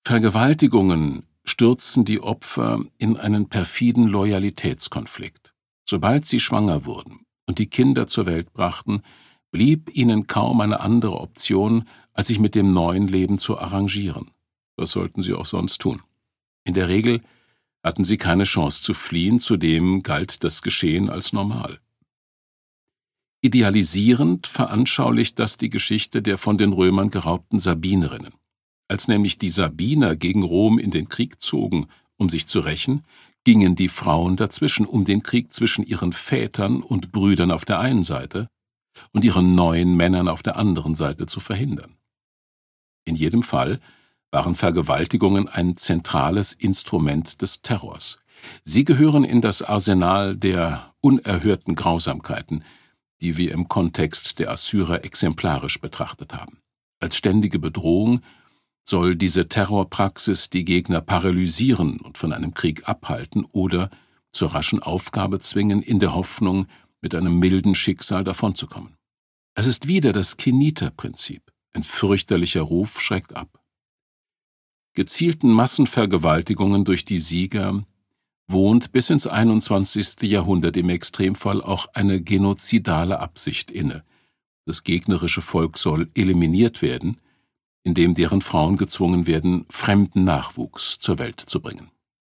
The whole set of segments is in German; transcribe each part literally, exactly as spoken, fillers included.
Vergewaltigungen stürzen die Opfer in einen perfiden Loyalitätskonflikt. Sobald sie schwanger wurden und die Kinder zur Welt brachten, blieb ihnen kaum eine andere Option, als sich mit dem neuen Leben zu arrangieren. Was sollten sie auch sonst tun? In der Regel hatten sie keine Chance zu fliehen, zudem galt das Geschehen als normal. Idealisierend veranschaulicht das die Geschichte der von den Römern geraubten Sabinerinnen. Als nämlich die Sabiner gegen Rom in den Krieg zogen, um sich zu rächen, gingen die Frauen dazwischen, um den Krieg zwischen ihren Vätern und Brüdern auf der einen Seite und ihren neuen Männern auf der anderen Seite zu verhindern. In jedem Fall waren Vergewaltigungen ein zentrales Instrument des Terrors. Sie gehören in das Arsenal der unerhörten Grausamkeiten, die wir im Kontext der Assyrer exemplarisch betrachtet haben. Als ständige Bedrohung soll diese Terrorpraxis die Gegner paralysieren und von einem Krieg abhalten oder zur raschen Aufgabe zwingen, in der Hoffnung, mit einem milden Schicksal davonzukommen. Es ist wieder das Keniter-Prinzip. Ein fürchterlicher Ruf schreckt ab. Gezielten Massenvergewaltigungen durch die Sieger wohnt bis ins einundzwanzigste Jahrhundert im Extremfall auch eine genozidale Absicht inne. Das gegnerische Volk soll eliminiert werden, indem deren Frauen gezwungen werden, fremden Nachwuchs zur Welt zu bringen.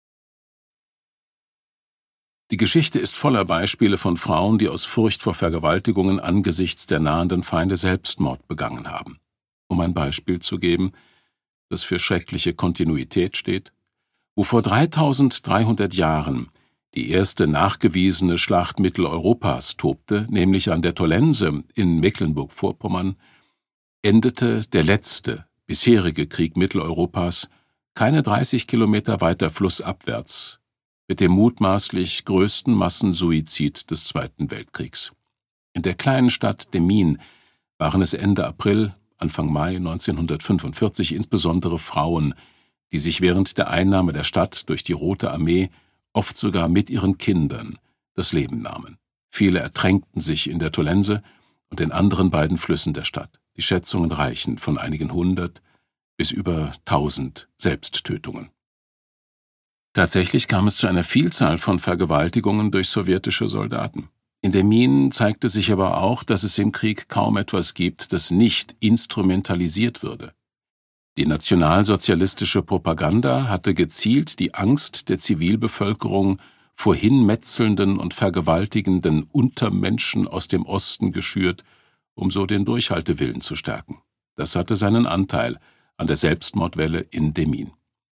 Die Geschichte ist voller Beispiele von Frauen, die aus Furcht vor Vergewaltigungen angesichts der nahenden Feinde Selbstmord begangen haben. Um ein Beispiel zu geben, das für schreckliche Kontinuität steht: Wo vor dreitausenddreihundert Jahren die erste nachgewiesene Schlacht Mitteleuropas tobte, nämlich an der Tollense in Mecklenburg-Vorpommern, endete der letzte bisherige Krieg Mitteleuropas keine dreißig Kilometer weiter flussabwärts mit dem mutmaßlich größten Massensuizid des Zweiten Weltkriegs. In der kleinen Stadt Demmin waren es Ende April, Anfang Mai neunzehnhundertfünfundvierzig insbesondere Frauen, die sich während der Einnahme der Stadt durch die Rote Armee, oft sogar mit ihren Kindern, das Leben nahmen. Viele ertränkten sich in der Tollense und den anderen beiden Flüssen der Stadt. Die Schätzungen reichen von einigen hundert bis über tausend Selbsttötungen. Tatsächlich kam es zu einer Vielzahl von Vergewaltigungen durch sowjetische Soldaten. In Demmin zeigte sich aber auch, dass es im Krieg kaum etwas gibt, das nicht instrumentalisiert würde. Die nationalsozialistische Propaganda hatte gezielt die Angst der Zivilbevölkerung vor hinmetzelnden und vergewaltigenden Untermenschen aus dem Osten geschürt, um so den Durchhaltewillen zu stärken. Das hatte seinen Anteil an der Selbstmordwelle in Demmin.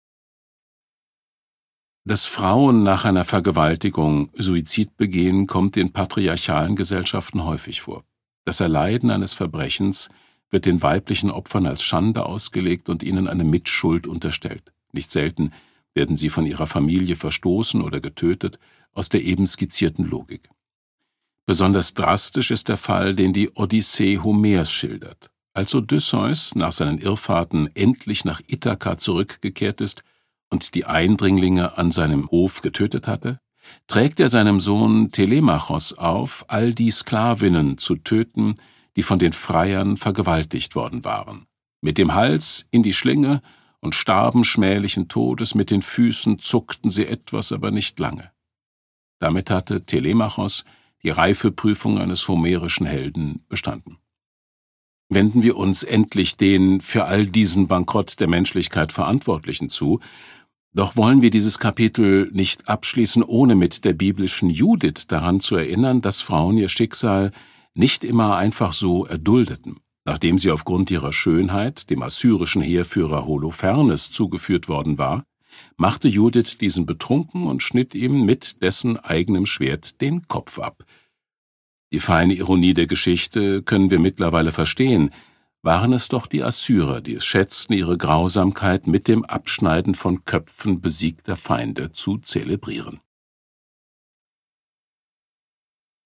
Dass Frauen nach einer Vergewaltigung Suizid begehen, kommt in patriarchalen Gesellschaften häufig vor. Das Erleiden eines Verbrechens wird den weiblichen Opfern als Schande ausgelegt und ihnen eine Mitschuld unterstellt. Nicht selten werden sie von ihrer Familie verstoßen oder getötet, aus der eben skizzierten Logik. Besonders drastisch ist der Fall, den die Odyssee Homers schildert. Als Odysseus nach seinen Irrfahrten endlich nach Ithaka zurückgekehrt ist und die Eindringlinge an seinem Hof getötet hatte, trägt er seinem Sohn Telemachos auf, all die Sklavinnen zu töten, die von den Freiern vergewaltigt worden waren. Mit dem Hals in die Schlinge und starben schmählichen Todes, mit den Füßen zuckten sie etwas, aber nicht lange. Damit hatte Telemachos die Reifeprüfung eines homerischen Helden bestanden. Wenden wir uns endlich den für all diesen Bankrott der Menschlichkeit Verantwortlichen zu, doch wollen wir dieses Kapitel nicht abschließen, ohne mit der biblischen Judith daran zu erinnern, dass Frauen ihr Schicksal nicht immer einfach so erduldeten. Nachdem sie aufgrund ihrer Schönheit dem assyrischen Heerführer Holofernes zugeführt worden war, machte Judith diesen betrunken und schnitt ihm mit dessen eigenem Schwert den Kopf ab. Die feine Ironie der Geschichte können wir mittlerweile verstehen, waren es doch die Assyrer, die es schätzten, ihre Grausamkeit mit dem Abschneiden von Köpfen besiegter Feinde zu zelebrieren.